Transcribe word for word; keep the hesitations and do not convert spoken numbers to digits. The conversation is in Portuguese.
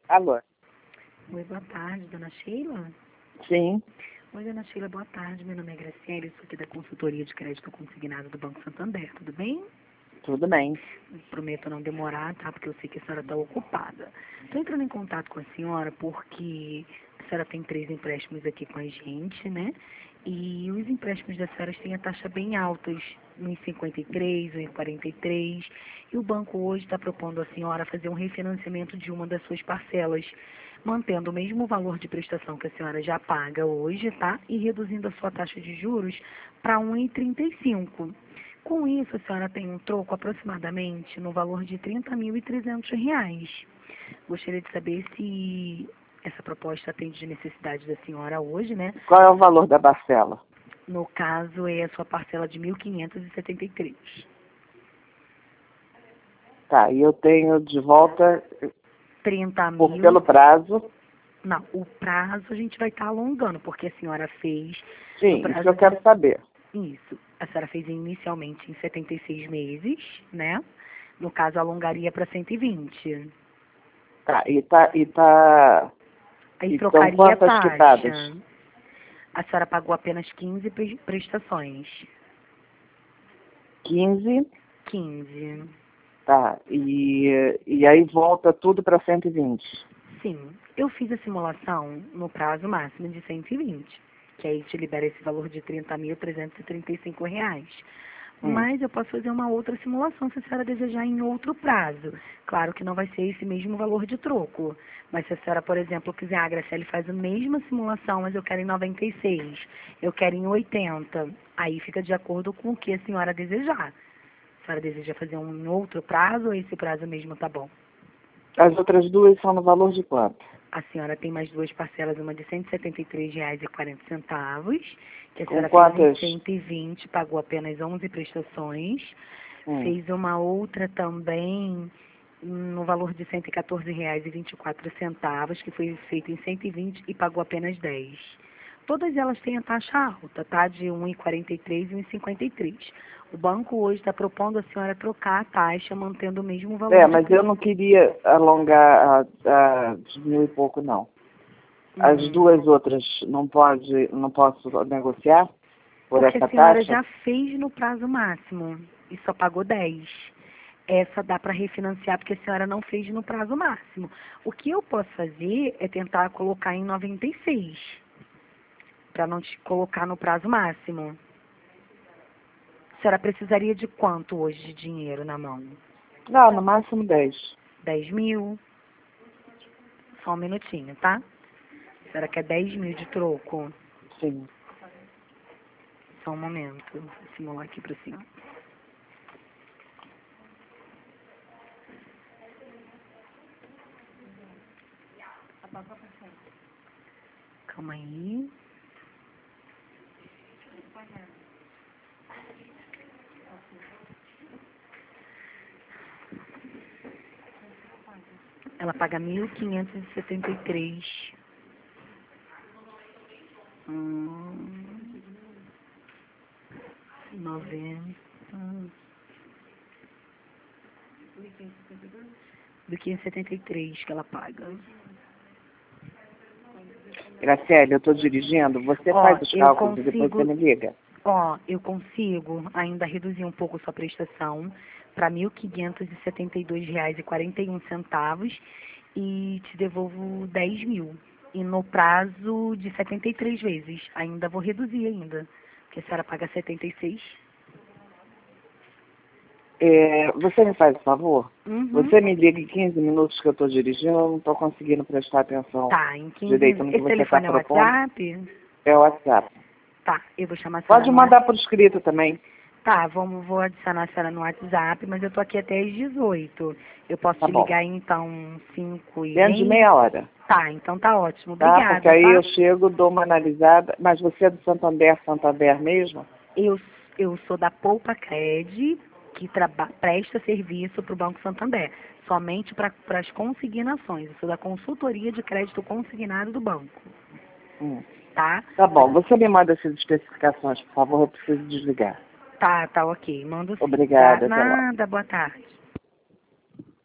Alô? Oi, boa tarde, dona Sheila. Sim. Oi, dona Sheila, boa tarde. Meu nome é Graciela, sou aqui da consultoria de crédito consignado do Banco Santander, tudo bem? Tudo bem. Prometo não demorar, tá? Porque eu sei que a senhora está ocupada. Estou entrando em contato com a senhora porque a senhora tem três empréstimos aqui com a gente, né? E os empréstimos da senhora têm a taxa bem altas, um vírgula cinquenta e três, um vírgula quarenta e três. E o banco hoje está propondo à senhora fazer um refinanciamento de uma das suas parcelas, mantendo o mesmo valor de prestação que a senhora já paga hoje, tá? E reduzindo a sua taxa de juros para um vírgula trinta e cinco. Com isso, a senhora tem um troco aproximadamente no valor de trinta mil e trezentos reais. Gostaria de saber se essa proposta atende de necessidade da senhora hoje, né? Qual é o valor da parcela? No caso, é a sua parcela de mil quinhentos e setenta e três. Tá, e eu tenho de volta trinta por, mil. pelo prazo. Não, o prazo a gente vai estar alongando, porque a senhora fez... Sim, isso que eu quero saber. Isso. A senhora fez inicialmente em setenta e seis meses, né? No caso, alongaria para cento e vinte. Tá, e tá... E tá... Aí Então, trocaria a quantas taxa. quitadas? A senhora pagou apenas quinze pre- prestações. quinze. quinze. Tá, e, e aí volta tudo para cento e vinte. Sim. Eu fiz a simulação no prazo máximo de cento e vinte, que aí te libera esse valor de trinta mil trezentos e trinta e cinco reais. Hum. Mas eu posso fazer uma outra simulação se a senhora desejar em outro prazo. Claro que não vai ser esse mesmo valor de troco. Mas se a senhora, por exemplo, quiser, a Graciele faz a mesma simulação, mas eu quero em noventa e seis, eu quero em oitenta, aí fica de acordo com o que a senhora desejar. A senhora deseja fazer um em outro prazo ou esse prazo mesmo tá bom? As outras duas são no valor de quanto? A senhora tem mais duas parcelas, uma de cento e setenta e três reais e quarenta centavos, que a Com senhora quantas? fez em cento e vinte, pagou apenas onze prestações. Hum. Fez uma outra também no valor de cento e quatorze reais e vinte e quatro centavos, que foi feita em cento e vinte e pagou apenas dez. Todas elas têm a taxa alta, tá? De um vírgula quarenta e três e um vírgula cinquenta e três. O banco hoje está propondo a senhora trocar a taxa, mantendo o mesmo valor. É, de mas eu não queria alongar a, a de mil e pouco, não. As Hum. duas outras não pode, não posso negociar por Porque essa a senhora taxa? já fez no prazo máximo e só pagou dez. Essa dá para refinanciar porque a senhora não fez no prazo máximo. O que eu posso fazer é tentar colocar em noventa e seis, para não te colocar no prazo máximo. A senhora precisaria de quanto hoje de dinheiro na mão? Não, no máximo dez. dez mil? Só um minutinho, tá? A senhora quer dez mil de troco? Sim. Só um momento. Vou simular aqui para cima. Calma aí. Ela paga mil quinhentos e setenta e três. Hum, noventa. Do quinhentos e setenta e três que ela paga. Graciele, eu estou dirigindo. Você Ó, faz os eu cálculos e depois você consigo, me liga? ó, eu consigo ainda reduzir um pouco sua prestação para mil quinhentos e setenta e dois reais e quarenta e um centavos e te devolvo dez mil. E no prazo de setenta e três vezes. Ainda vou reduzir ainda. Porque a senhora paga setenta e seis. É, você me faz um favor? Uhum. Você me liga em quinze minutos que eu estou dirigindo, eu não estou conseguindo prestar atenção Tá, em quinze direito no minutos. que Esse você está telefone é o propondo. WhatsApp? É o WhatsApp. Tá, eu vou chamar a senhora Pode no mandar WhatsApp. por escrito também. Tá, vamos, vou adicionar a senhora no WhatsApp, mas eu tô aqui até às dezoito. Eu posso Tá te bom. ligar então cinco e Dentro de meia? meia hora. Tá, então tá ótimo. Tá? Obrigada, Porque aí tá? eu chego, dou uma analisada. Mas você é do Santander, Santander mesmo? Eu, eu sou da Poupa Cred, que traba, presta serviço para o Banco Santander, somente para as consignações. Eu sou da consultoria de crédito consignado do banco, Hum. tá? Tá bom. Você me manda essas especificações, por favor. Eu preciso desligar. Tá, tá ok. Mando sim. Obrigada, Tá? até logo. Nada, boa tarde.